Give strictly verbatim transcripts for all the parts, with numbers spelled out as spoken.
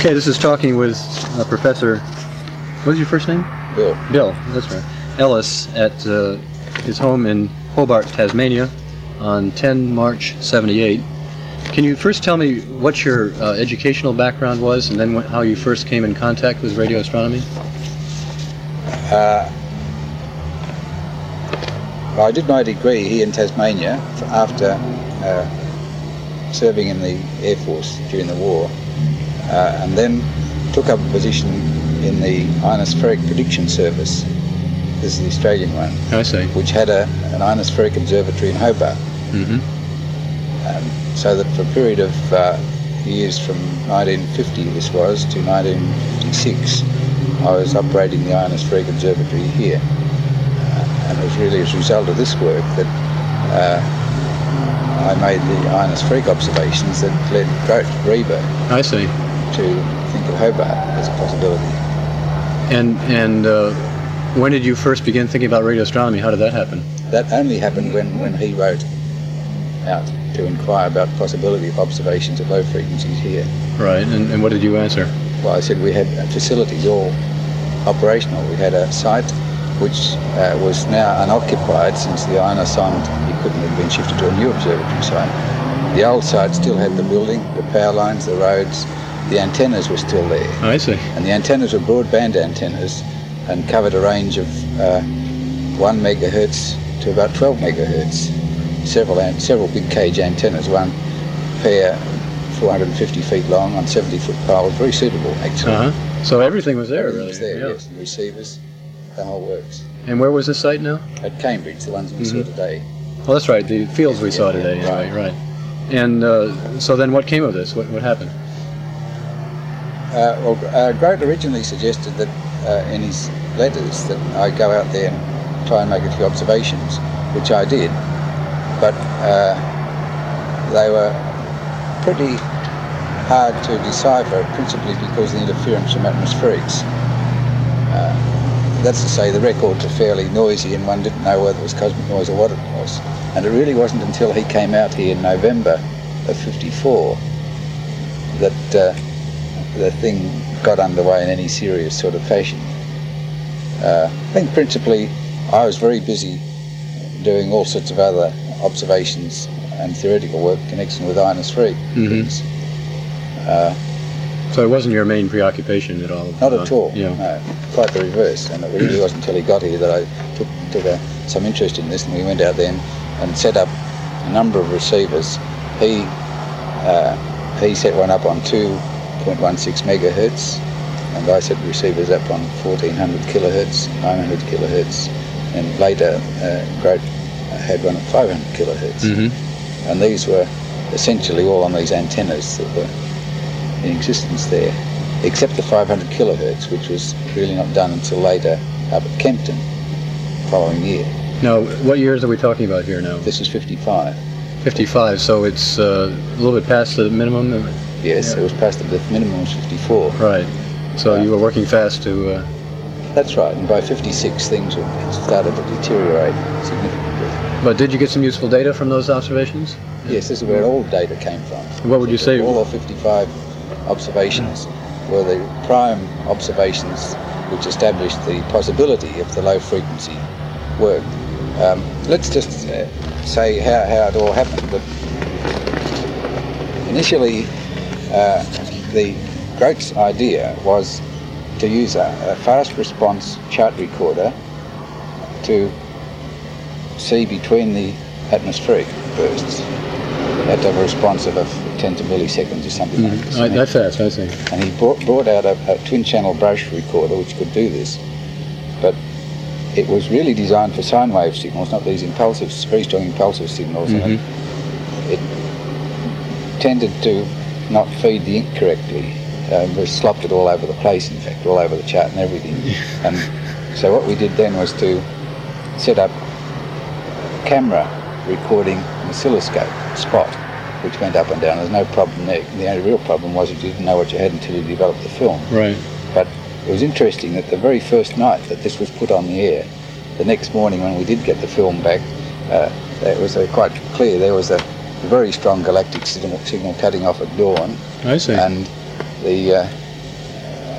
Okay, this is talking with uh, Professor, what was your first name? Bill. Bill, that's right. Ellis at uh, his home in Hobart, Tasmania on the tenth of March seventy-eight. Can you first tell me what your uh, educational background was and then wh- how you first came in contact with radio astronomy? Uh, well, I did my degree here in Tasmania after uh, serving in the Air Force during the war, uh, and then took up a position in the ionospheric prediction service. This is the Australian one. I see. Which had a, an ionospheric observatory in Hobart. Mm-hmm. Um, so that for a period of uh, years from nineteen fifty, this was, to nineteen fifty-six, I was operating the ionospheric observatory here. Uh, and it was really as a result of this work that uh, I made the ionospheric observations that led Grote Reber I see. to think of Hobart as a possibility. And and uh, when did you first begin thinking about radio astronomy? How did that happen? That only happened when, when he wrote out to inquire about the possibility of observations at low frequencies here. Right, and, and what did you answer? Well, I said we had facilities all operational. We had a site which uh, was now unoccupied since the ionosonde equipment had been shifted to a new observatory site. The old site still had the building, the power lines, the roads, the antennas were still there. Oh, I see. And the antennas were broadband antennas and covered a range of uh, one megahertz to about twelve megahertz. Several an- several big cage antennas, one pair four hundred fifty feet long on seventy foot poles, very suitable actually. Uh-huh. So everything was there, Everything really. was there, Yeah. yes, and receivers, the whole works. And where was this site now? At Cambridge, the ones we Mhm. saw today. Oh, that's right, the fields we Yeah, saw yeah, today. yeah. Right, right. And uh, so then what came of this? What, what happened? Uh, well, uh, Grote originally suggested that uh, in his letters that I go out there and try and make a few observations, which I did, but uh, they were pretty hard to decipher, principally because of the interference from atmospherics. Uh, that's to say, the records were fairly noisy and one didn't know whether it was cosmic noise or what it was. And it really wasn't until he came out here in November of fifty-four that uh, the thing got underway in any serious sort of fashion. Uh, I think principally I was very busy doing all sorts of other observations and theoretical work in connection with ionospheric Mhm. things. Uh, So it wasn't your main preoccupation at all? not uh, at all, Yeah. no, quite the reverse. And it really wasn't until he got here that I took, took a, some interest in this, and we went out there and, and set up a number of receivers. He, uh, he set one up on two point one six megahertz, and I set receivers up on fourteen hundred kilohertz, nine hundred kilohertz, and later uh, Grote had one at five hundred kilohertz. Mm-hmm. And these were essentially all on these antennas that were in existence there, except the five hundred kilohertz, which was really not done until later up at Kempton the following year. Now, what years are we talking about here now? This is fifty-five. fifty-five, so it's uh, a little bit past the minimum? Yes, Yeah. it was past the minimum was fifty-four. Right. So you were working fast to... Uh, That's right, and by fifty-six things had started to deteriorate significantly. but did you get some useful data from those observations? Yes, this is where all data came from. What would you say? All of fifty-five observations were the prime observations which established the possibility of the low frequency work. Um, let's just uh, say how, how it all happened. But initially, uh, the Grote's idea was to use a, a fast response chart recorder to see between the atmospheric bursts. You had to have a response of a ten to milliseconds or something like this. Mm, I, that fast, I see. And he brought, brought out a, a twin channel brush recorder which could do this, but it was really designed for sine wave signals, not these impulsive, very strong impulsive signals. Mm-hmm. And it, it tended to not feed the ink correctly. Uh, we slopped it all over the place, in fact, all over the chart and everything. And so what we did then was to set up camera recording an oscilloscope spot, which went up and down. There's no problem there. The only real problem was that you didn't know what you had until you developed the film. Right. But it was interesting that the very first night that this was put on the air, the next morning when we did get the film back, uh, it was uh, quite clear there was a very strong galactic signal, signal cutting off at dawn. I see. And the uh,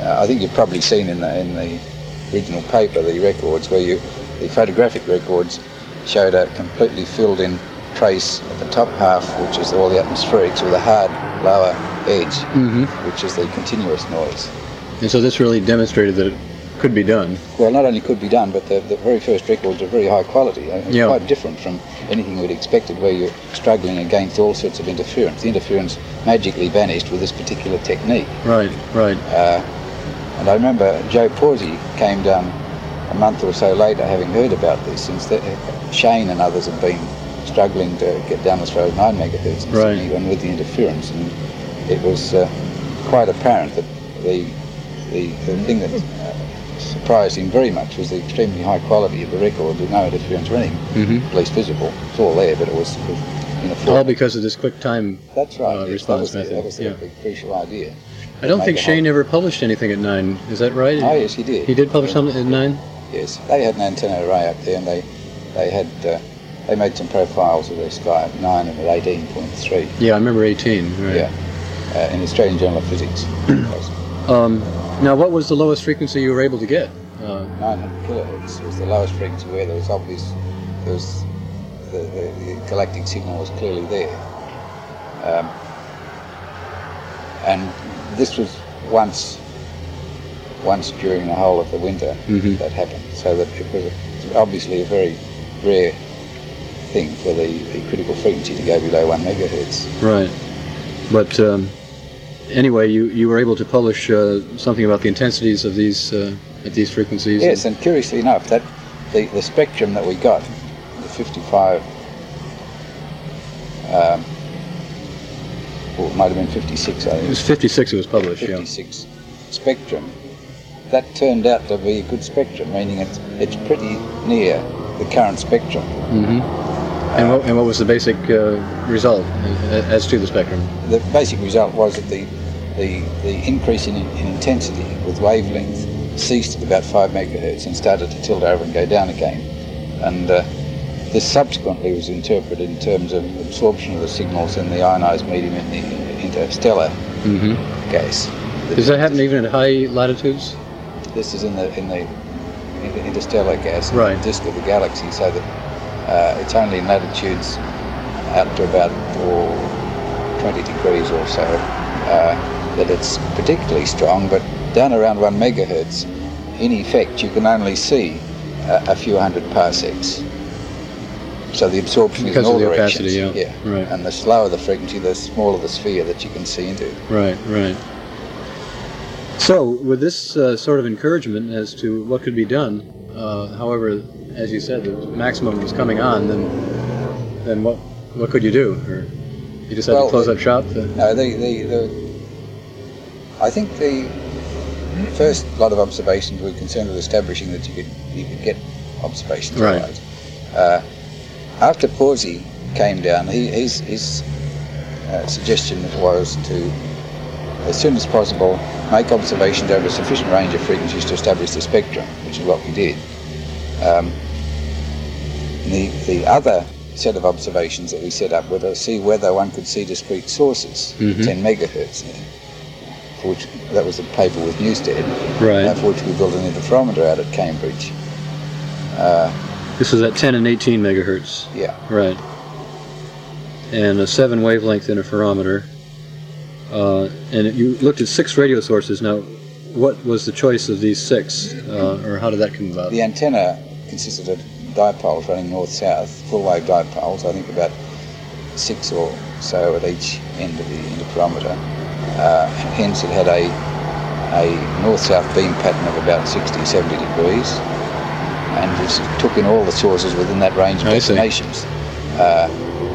uh, I think you've probably seen in the in the original paper the records where you the photographic records showed a completely filled in trace at the top half, which is all the atmospherics, with a hard lower edge, Mm-hmm. which is the continuous noise. And so this really demonstrated that it could be done. Well, not only could be done, but the, the very first records are very high quality. Uh, It's Yeah. quite different from anything we'd expected, where you're struggling against all sorts of interference. The interference magically vanished with this particular technique. Right, right. Uh, and I remember Joe Pawsey came down a month or so later, having heard about this, since the, Shane and others have been struggling to get down as far as nine megahertz in Right. Sydney, even with the interference, and it was uh, quite apparent that the the, the thing that uh, surprised him very much was the extremely high quality of the record with no interference or anything, Mm-hmm. at least visible. It's all there, but it was in a All form. because of this quick time. That's right. uh, yes, response that was, the- method, That was the, yeah. the crucial idea. I don't Make think a Shane whole- ever published anything at nine. Is that right? Oh yes, he did. He did publish something at nine? Yes, they had an antenna array up there, and they they had uh, they made some profiles of the sky at nine and at eighteen point three. Yeah, I remember eighteen. Right. Yeah, uh, in the Australian Journal of Physics. Um, now, what was the lowest frequency you were able to get? Uh, nine hundred kilohertz was the lowest frequency where there was obvious, there was the, the, the galactic signal was clearly there, um, and this was once once during the whole of the winter Mhm. that happened. So that it was obviously a very rare thing for the, the critical frequency to go below one megahertz. right. But um, anyway, you, you were able to publish uh, something about the intensities of these uh, at these frequencies. Yes, and curiously enough, that the, the spectrum that we got, the fifty-five, um, well, it might have been fifty-six, I It think, was fifty-six. It was published. Yeah. fifty-six spectrum, that turned out to be a good spectrum, meaning it's, it's pretty near the current spectrum. Mm-hmm. And what, and what was the basic uh, result uh, as to the spectrum? The basic result was that the, the, the increase in, in intensity with wavelength ceased at about five megahertz and started to tilt over and go down again. And uh, this subsequently was interpreted in terms of absorption of the signals in the ionized medium in the interstellar Mm-hmm. gas. Does that happen even at high latitudes? This is in the in the, in the interstellar gas, in Right. the disk of the galaxy, so that uh, it's only in latitudes out to about oh, twenty degrees or so uh, that it's particularly strong, but down around one megahertz, in effect, you can only see a, a few hundred parsecs. So the absorption Because is in all of the directions. opacity, yeah. Right. And the slower the frequency, the smaller the sphere that you can see into. Right, right. So, with this uh, sort of encouragement as to what could be done, uh, however, as you said, the maximum was coming on, then then what what could you do? Or you just had Well, to close the- up shop? Uh, No, the, the, the I think the first lot of observations were concerned with establishing that you could you could get observations Right. right. Uh, after Pawsey came down, he, his, his uh, suggestion was to, as soon as possible, make observations over a sufficient range of frequencies to establish the spectrum, which is what we did. Um, the, the other set of observations that we set up were to see whether one could see discrete sources, Mhm. ten megahertz, for which that was the paper with Newstead, Right. uh, for which we built an interferometer out at Cambridge. Uh, This was at ten and eighteen megahertz. yeah, Right. And a seven wavelength interferometer. Uh, and you looked at six radio sources. Now, what was the choice of these six, uh, or how did that come about? the antenna consisted of dipoles running north-south, full-wave dipoles, I think about six or so at each end of the interferometer. Uh, hence it had a, a north-south beam pattern of about sixty, seventy degrees, and just took in all the sources within that range of I see. destinations, uh,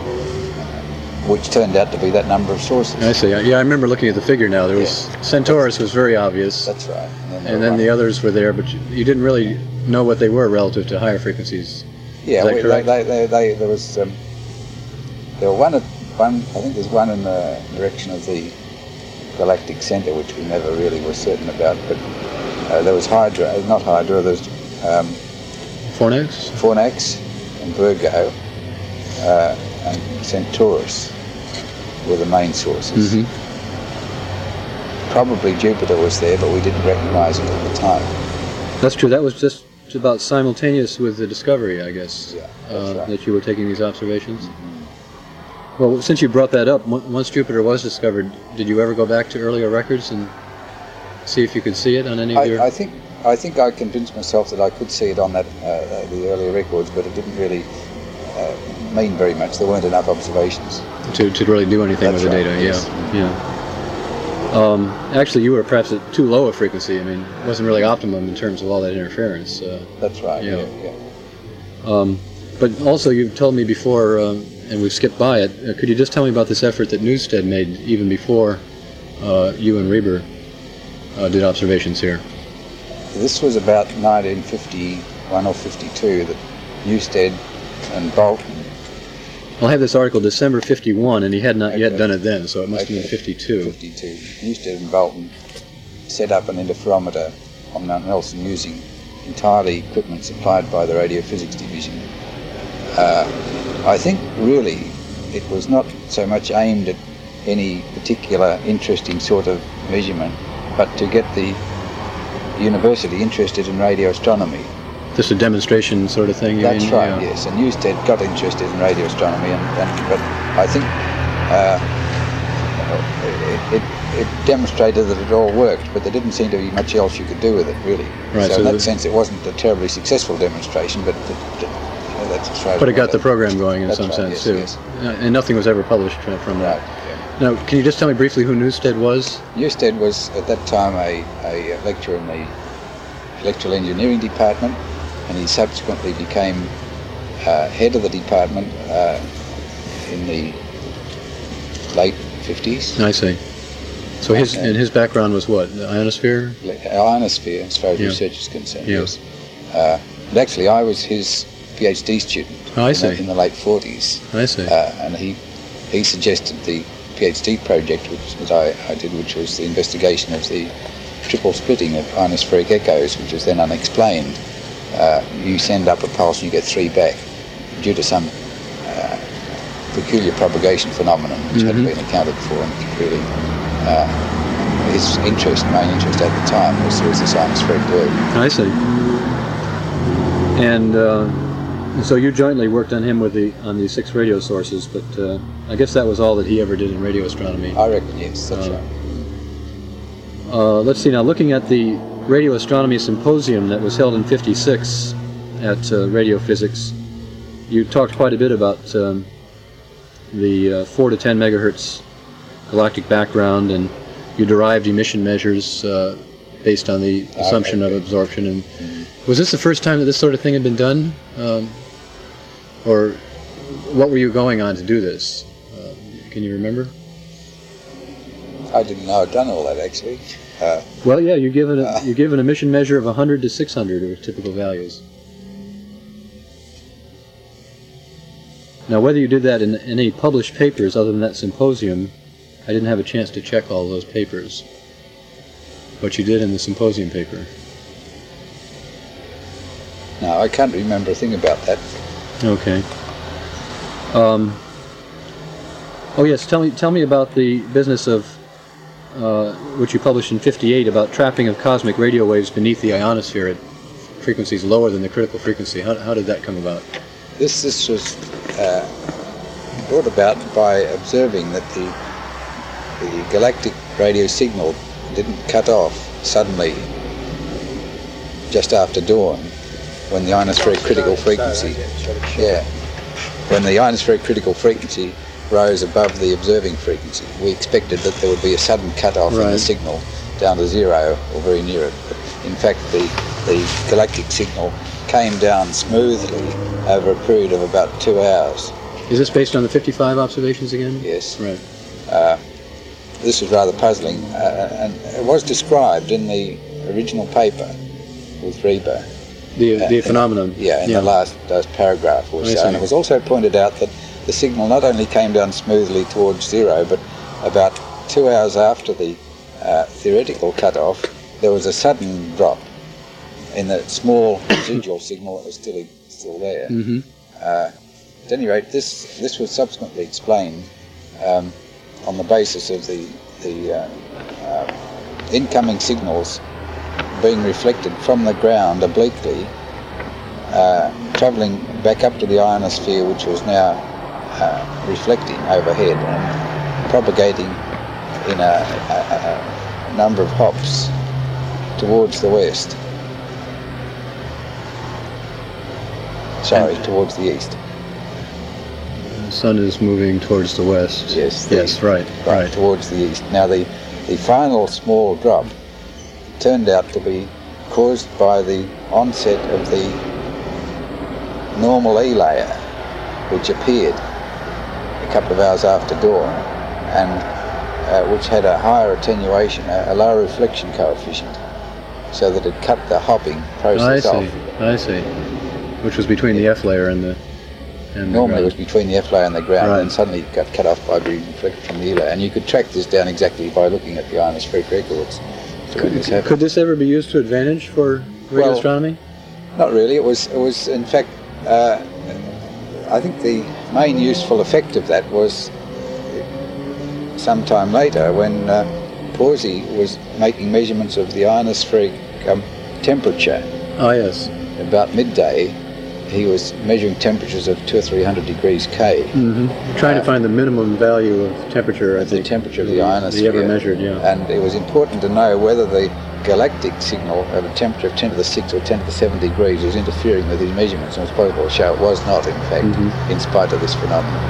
which turned out to be that number of sources. I see. Yeah, I remember looking at the figure now. There was Centaurus was very obvious, That's right. And then, and then the others were there, but you, you didn't really know what they were relative to higher frequencies. Yeah, Is that we, correct? They, they, they, there was um, there were one at one. I think there's one in the direction of the galactic centre, which we never really were certain about. But uh, there was Hydra, uh, not Hydra. There's um, Fornax? Fornax and Virgo uh, and Centaurus were the main sources. Mm-hmm. probably Jupiter was there, but we didn't recognise it at the time. That's true. That was just about simultaneous with the discovery, I guess, Yeah, that's uh, right. that you were taking these observations. Well, since you brought that up, on- once Jupiter was discovered, did you ever go back to earlier records and see if you could see it on any of your... I, I think I think I convinced myself that I could see it on that uh, the earlier records, but it didn't really uh, mean very much. There weren't enough observations. to, to really do anything That's with the right, data? yes. Yeah, yeah. Um, actually, you were perhaps at too low a frequency. I mean, it wasn't really optimum in terms of all that interference. Uh, That's right. Yeah. Yeah. yeah. um, but also, you've told me before, um, and we've skipped by it. Uh, could you just tell me about this effort that Newstead made even before uh, you and Reber uh, did observations here? This was about nineteen fifty-one or fifty-two that Newstead and Bolton. I'll have this article December fifty-one, and he had not yet Okay. done it then, so it must have Okay. been fifty-two. fifty-two. Newstead and Bolton set up an interferometer on Mount Nelson using entirely equipment supplied by the Radiophysics Division. Uh, I think really it was not so much aimed at any particular interesting sort of measurement, but to get the university interested in radio astronomy. Just a demonstration sort of thing, you That's mean? right, Yeah. yes. And Newstead got interested in radio astronomy, and, and but I think uh, it, it, it demonstrated that it all worked, but there didn't seem to be much else you could do with it, really. Right, so, so in that the- sense, it wasn't a terribly successful demonstration, but it, it, you know, that's as far as But it I got know. the program going in That's some right, sense, yes, too. yes. Uh, and nothing was ever published uh, from Right. that. Yeah. Now, can you just tell me briefly who Newstead was? Newstead was at that time a, a lecturer in the electrical engineering department, and he subsequently became uh, head of the department uh, in the late fifties. I see. So his Okay. and his background was what? The ionosphere? Ionosphere, as far as Yeah. research is concerned, Yeah. yes. Uh, and actually, I was his PhD student Oh, I in, see. the, in the late forties, I see. uh, and he he suggested the PhD project which that I, I did, which was the investigation of the triple splitting of ionospheric echoes, which was then unexplained. Uh, you send up a pulse and you get three back due to some uh, peculiar propagation phenomenon which hadn't Mhm. been accounted for, and really uh, his interest, main interest at the time was, was this ionospheric work. I see. And uh, so you jointly worked on him with the on these six radio sources, but uh, I guess that was all that he ever did in radio astronomy. I reckon, yes, that's Uh, right. Uh, let's see now. Looking at the Radio Astronomy Symposium that was held in fifty-six at uh, Radio Physics, you talked quite a bit about um, the uh, four to ten megahertz galactic background, and you derived emission measures uh, based on the Ah, assumption okay. of absorption. And was this the first time that this sort of thing had been done, um, or what were you going on to do this? Uh, can you remember? I didn't know I'd done all that, actually. Uh, Well, yeah, you give an Uh. you give an emission measure of one hundred to six hundred are typical values. Now, whether you did that in any published papers other than that symposium, I didn't have a chance to check all those papers. But you did in the symposium paper. no, I can't remember a thing about that. Okay. Um, oh yes, tell me tell me about the business of uh, which you published in fifty-eight about trapping of cosmic radio waves beneath the ionosphere at frequencies lower than the critical frequency. How, how did that come about? This this was uh, brought about by observing that the the galactic radio signal didn't cut off suddenly just after dawn when the ionospheric critical frequency yeah when the ionospheric critical frequency rose above the observing frequency. We expected that there would be a sudden cut off in the Right. signal down to zero or very near it. But in fact, the the galactic signal came down smoothly over a period of about two hours. Is this based on the fifty-five observations again? Yes. Right. Uh, this was rather puzzling, uh, and it was described in the original paper with Reber. The Uh, the phenomenon. Yeah, in yeah. the last, last paragraph or I so. see. And it was also pointed out that the signal not only came down smoothly towards zero, but about two hours after the uh, theoretical cutoff, there was a sudden drop in the small residual signal that was still still there. Mm-hmm. Uh, at any rate, this this was subsequently explained um, on the basis of the the uh, uh, incoming signals being reflected from the ground obliquely, uh, travelling back up to the ionosphere, which was now uh, reflecting overhead and propagating in a, a, a number of hops towards the west. Sorry, towards the east. The sun is moving towards the west. Yes. The, yes, right, right. Right. Towards the east. Now the, the final small drop turned out to be caused by the onset of the normal E layer, which appeared a couple of hours after dawn, and uh, which had a higher attenuation, a, a lower reflection coefficient, so that it cut the hopping process I see. off. I see. Which was between the F layer and the and Normally the it was between the F layer and the ground, Right. and suddenly it got cut off by being reflected from the E layer. And you could track this down exactly by looking at the ionospheric records. So when this Could, happened. could this ever be used to advantage for radio Well, astronomy? Not really. It was, it was in fact, uh, I think the main useful effect of that was sometime later when uh, Pawsey was making measurements of the ionospheric um, temperature. Oh, yes. About midday, he was measuring temperatures of two or three hundred degrees K. Mm-hmm. Trying Uh, to find the minimum value of temperature, I the think. temperature of the ionosphere. He ever measured, yeah. And it was important to know whether the galactic signal at a temperature of ten to the six or ten to the seven degrees was interfering with his measurements, and it was possible to show it was not, in fact, Mhm. in spite of this phenomenon.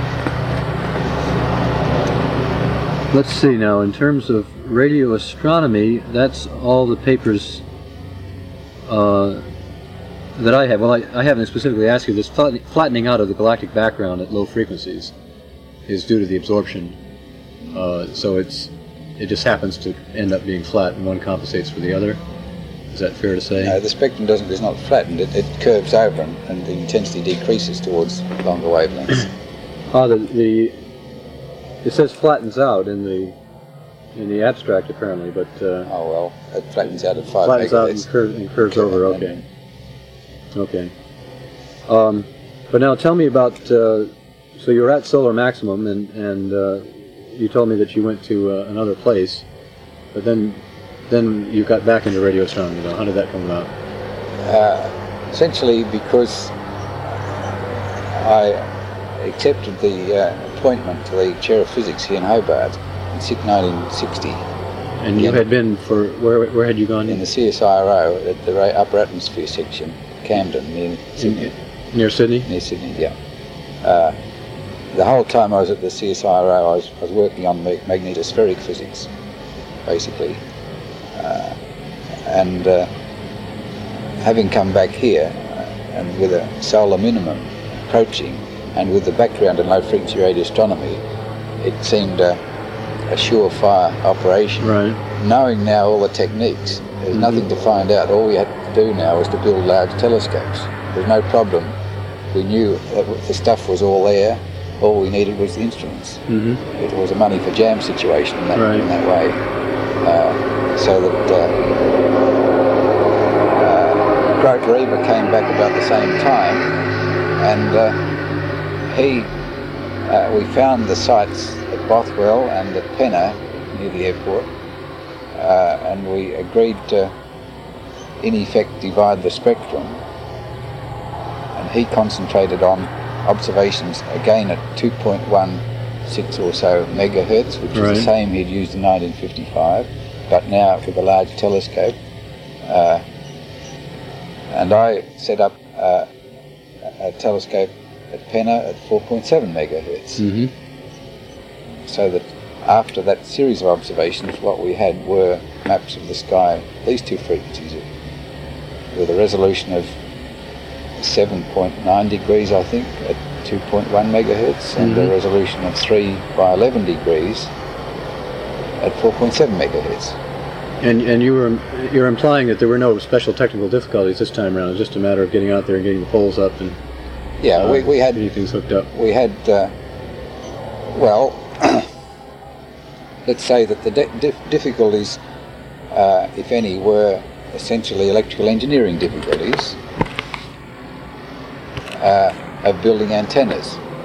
Let's see now, in terms of radio astronomy, that's all the papers uh, that I have. Well, I, I haven't specifically asked you, this flat, flattening out of the galactic background at low frequencies is due to the absorption. Uh, so it's it just happens to end up being flat and one compensates for the other. Is that fair to say? No, the spectrum doesn't is not flattened, it, it curves over and, and the intensity decreases towards longer wavelengths. Ah, the, the it says flattens out in the in the abstract apparently, but uh, Oh well, it flattens out at five flattens out and, megahertz. cur- and curves Okay, over. and- Okay. Okay. Um, but now tell me about. Uh, so you were at solar maximum, and and uh, you told me that you went to uh, another place, but then then you got back into radio astronomy. Though, how did that come about? Uh, essentially because I accepted the uh, appointment to the chair of physics here in Hobart in nineteen sixty And you Yeah. had been for where? Where had you gone? in the C S I R O at the ra- upper atmosphere section, Camden, near Sydney. In- near Sydney. Near Sydney, yeah. Uh, the whole time I was at the C S I R O, I was, I was working on ma- magnetospheric physics, basically. Uh, and uh, having come back here, uh, and with a solar minimum approaching, and with the background in low-frequency radio astronomy, it seemed a, a surefire operation. Right. Knowing now all the techniques, there's Mhm. nothing to find out. All we had to do now was to build large telescopes. There's no problem. We knew that the stuff was all there. All we needed was the instruments. Mm-hmm. It was a money for jam situation in that, Right. in that way. Uh, so that uh, uh, Grote Reber came back about the same time, and uh, he, uh, we found the sites at Bothwell and at Penna near the airport, uh, and we agreed to, in effect, divide the spectrum. And he concentrated on observations again at two point one six or so megahertz, which Right. is the same he'd used in nineteen fifty-five, but now with a large telescope. Uh, and I set up uh, a telescope at Penna at four point seven megahertz, Mm-hmm. so that after that series of observations, what we had were maps of the sky, these two frequencies, with a resolution of seven point nine degrees, I think, at two point one megahertz, and Mhm. a resolution of three by eleven degrees at four point seven megahertz. And and you were you're implying that there were no special technical difficulties this time around. It was just a matter of getting out there and getting the poles up and Yeah, uh, we, we had getting things hooked up. we had uh, well, let's say that the di- dif- difficulties, uh, if any, were essentially electrical engineering difficulties uh, of building antennas.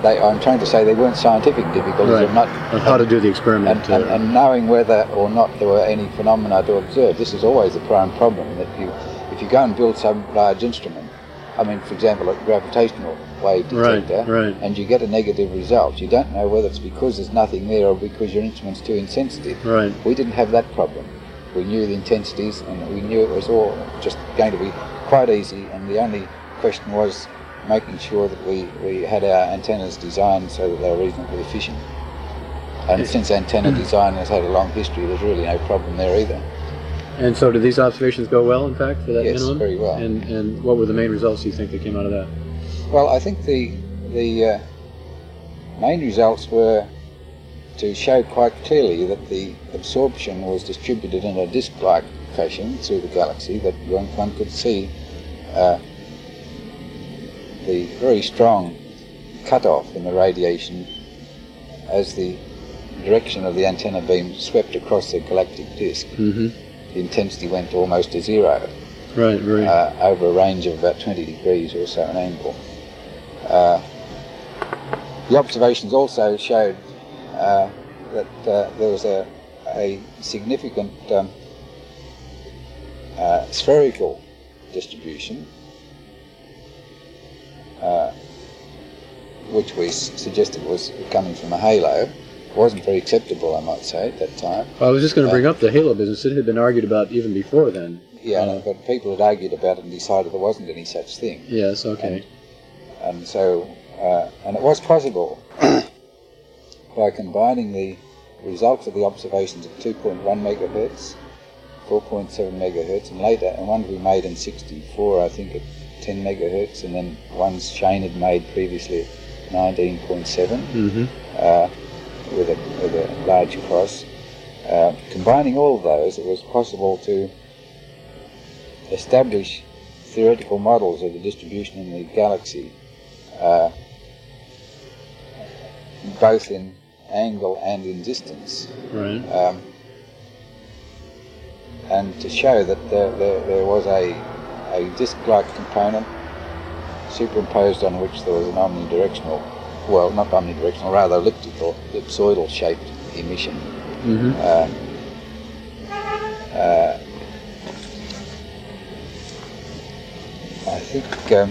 they, I'm trying to say they weren't scientific difficulties, Right. of not, Of how to do the experiment. and, and, uh, and knowing whether or not there were any phenomena to observe. This is always the prime problem, that you, if you go and build some large instrument, I mean, for example, a gravitational wave detector, Right, right. and you get a negative result, you don't know whether it's because there's nothing there or because your instrument's too insensitive. Right. We didn't have that problem. We knew the intensities, and we knew it was all just going to be quite easy, and the only question was making sure that we, we had our antennas designed so that they were reasonably efficient. And since antenna design has had a long history, there's really no problem there either. And so did these observations go well, in fact, for that Yes, minimum? very well. And, and what were the main results, do you think, that came out of that? Well, I think the, the uh, main results were to show quite clearly that the absorption was distributed in a disc-like fashion through the galaxy, that one, one could see uh, the very strong cut-off in the radiation as the direction of the antenna beam swept across the galactic disk. Mm-hmm. The intensity went almost to zero Right, right. uh, over a range of about twenty degrees or so an angle. Uh, the observations also showed uh, that uh, there was a, a significant um, uh, spherical distribution, uh, which we s- suggested was coming from a halo. Wasn't very acceptable, I might say, at that time. Well, I was just going to uh, bring up the halo business. It had been argued about even before then. Yeah, Uh, but people had argued about it and decided there wasn't any such thing. Yes, okay. And so, uh, and it was possible by combining the results of the observations at two point one megahertz, four point seven megahertz, and later, and ones we made in sixty-four, I think, at ten megahertz, and then ones Shane had made previously at nineteen point seven, Mm-hmm. uh, with, a, with a large cross. Uh, combining all of those, it was possible to establish theoretical models of the distribution in the galaxy, uh, both in angle and in distance, Right. um, and to show that there, there, there was a, a disk-like component superimposed on which there was an omnidirectional, well, not omnidirectional, rather elliptical, ellipsoidal-shaped emission. Mm-hmm. Uh, uh, I think um,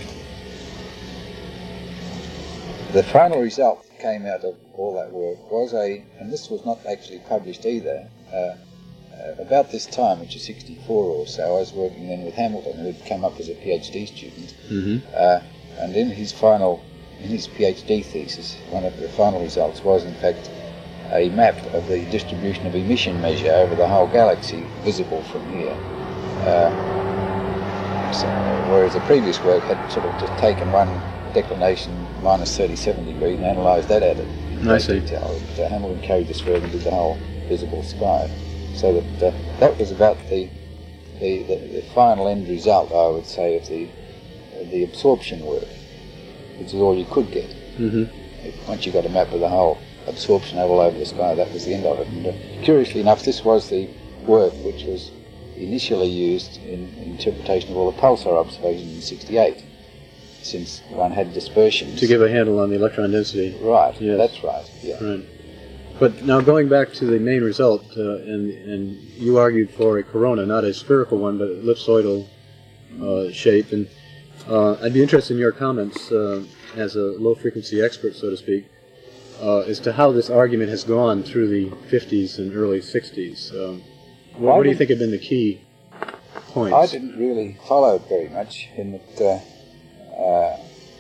the final result that came out of all that work was a, and this was not actually published either, uh, uh, about this time, which is sixty-four or so, I was working then with Hamilton, who had come up as a PhD student, Mm-hmm. uh, and in his final, in his PhD thesis, one of the final results was in fact a map of the distribution of emission measure over the whole galaxy, visible from here. Uh, so, whereas the previous work had sort of just taken one declination minus thirty-seven degrees and analysed that at it in I great see. detail. But, uh, Hamilton carried this further and did the whole visible sky. So that uh, that was about the the, the the final end result, I would say, of the of the absorption work, which is all you could get. Mm-hmm. If, once you got a map of the whole absorption all over the sky, that was the end of it. And uh, curiously enough, this was the work which was initially used in, in interpretation of all the pulsar observations in sixty-eight, since one had dispersions. To give a handle on the electron density. Right, Yes. that's right, yeah. Right. But now going back to the main result, uh, and, and you argued for a corona, not a spherical one, but ellipsoidal uh, shape. And uh, I'd be interested in your comments uh, as a low-frequency expert, so to speak, uh, as to how this argument has gone through the fifties and early sixties. Um, what, what do you think have been the key points? I didn't really follow it very much in that uh, uh,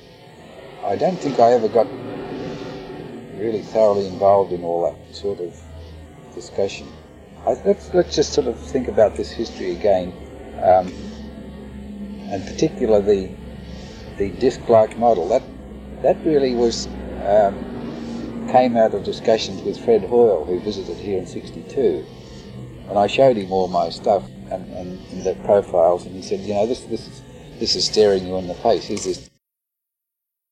I don't think I ever got really thoroughly involved in all that sort of discussion. I, let's, let's just sort of think about this history again, um, and particularly the, the disc-like model. That, that really was um, came out of discussions with Fred Hoyle, who visited here in sixty-two. And I showed him all my stuff and, and, and the profiles, and he said, you know, this this is, this is staring you in the face. Here's this